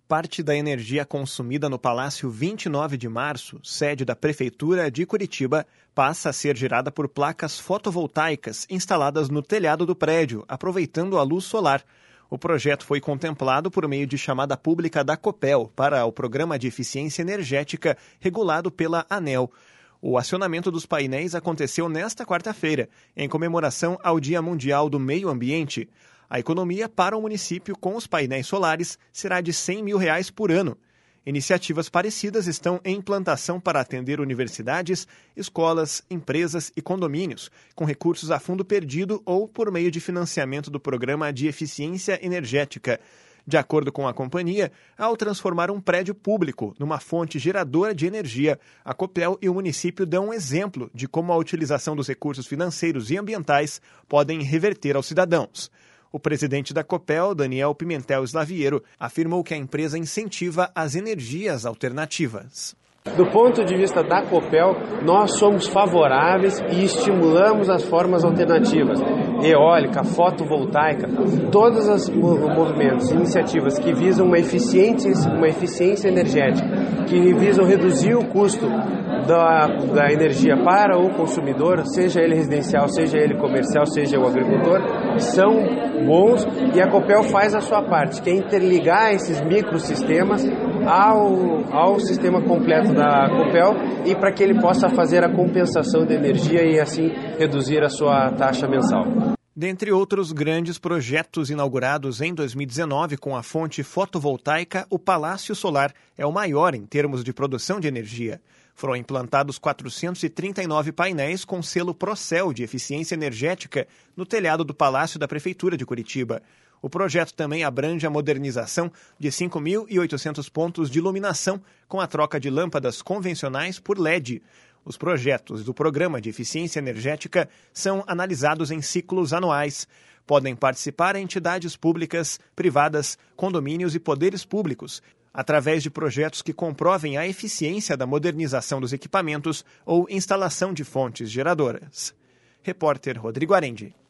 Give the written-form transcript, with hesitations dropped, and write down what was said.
Parte da energia consumida no Palácio 29 de Março, sede da Prefeitura de Curitiba, passa a ser gerada por placas fotovoltaicas instaladas no telhado do prédio, aproveitando a luz solar. O projeto foi contemplado por meio de chamada pública da Copel para o Programa de Eficiência Energética regulado pela ANEEL. O acionamento dos painéis aconteceu nesta quarta-feira, em comemoração ao Dia Mundial do Meio Ambiente. A economia para o município com os painéis solares será de R$100 mil por ano. Iniciativas parecidas estão em implantação para atender universidades, escolas, empresas e condomínios, com recursos a fundo perdido ou por meio de financiamento do Programa de Eficiência Energética. De acordo com a companhia, ao transformar um prédio público numa fonte geradora de energia, a Copel e o município dão um exemplo de como a utilização dos recursos financeiros e ambientais podem reverter aos cidadãos. O presidente da Copel, Daniel Pimentel Slaviero, afirmou que a empresa incentiva as energias alternativas. Do ponto de vista da Copel, nós somos favoráveis e estimulamos as formas alternativas, eólica, fotovoltaica, todos os movimentos, iniciativas que visam uma eficiência energética, que visam reduzir o custo da energia para o consumidor, seja ele residencial, seja ele comercial, seja o agricultor, são bons e a Copel faz a sua parte, que é interligar esses microsistemas ao sistema completo da Copel e para que ele possa fazer a compensação de energia e assim reduzir a sua taxa mensal. Dentre outros grandes projetos inaugurados em 2019 com a fonte fotovoltaica, o Palácio Solar é o maior em termos de produção de energia. Foram implantados 439 painéis com selo Procel de eficiência energética no telhado do Palácio da Prefeitura de Curitiba. O projeto também abrange a modernização de 5.800 pontos de iluminação com a troca de lâmpadas convencionais por LED. Os projetos do Programa de Eficiência Energética são analisados em ciclos anuais. Podem participar entidades públicas, privadas, condomínios e poderes públicos, através de projetos que comprovem a eficiência da modernização dos equipamentos ou instalação de fontes geradoras. Repórter Rodrigo Arendi.